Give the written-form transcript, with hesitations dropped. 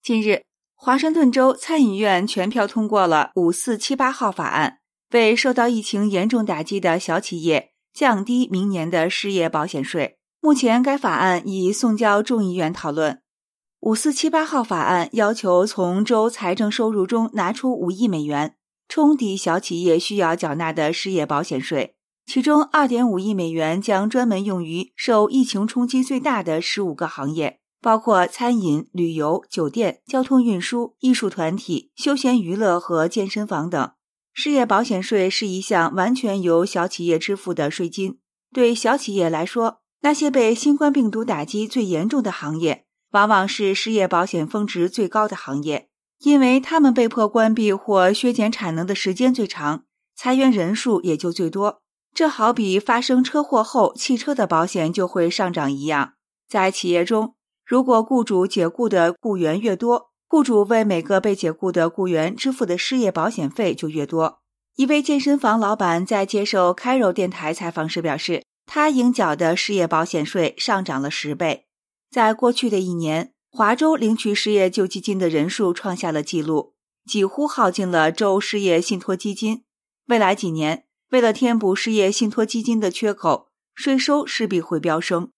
近日，华盛顿州参议院全票通过了5478号法案，为受到疫情严重打击的小企业降低明年的失业保险税。目前该法案已送交众议院讨论。5478号法案要求从州财政收入中拿出5亿美元，冲抵小企业需要缴纳的失业保险税，其中 2.5 亿美元将专门用于受疫情冲击最大的15个行业，包括餐饮、旅游、酒店、交通运输、艺术团体、休闲娱乐和健身房等。失业保险税是一项完全由小企业支付的税金。对小企业来说，那些被新冠病毒打击最严重的行业，往往是失业保险峰值最高的行业，因为他们被迫关闭或削减产能的时间最长，裁员人数也就最多。这好比发生车祸后汽车的保险就会上涨一样。在企业中，如果雇主解雇的雇员越多，雇主为每个被解雇的雇员支付的失业保险费就越多。一位健身房老板在接受 Cairo 电台采访时表示，他应缴的失业保险税上涨了10倍。在过去的1年，华州领取失业救济金的人数创下了纪录，几乎耗尽了州失业信托基金。未来几年，为了填补失业信托基金的缺口，税收势必会飙升。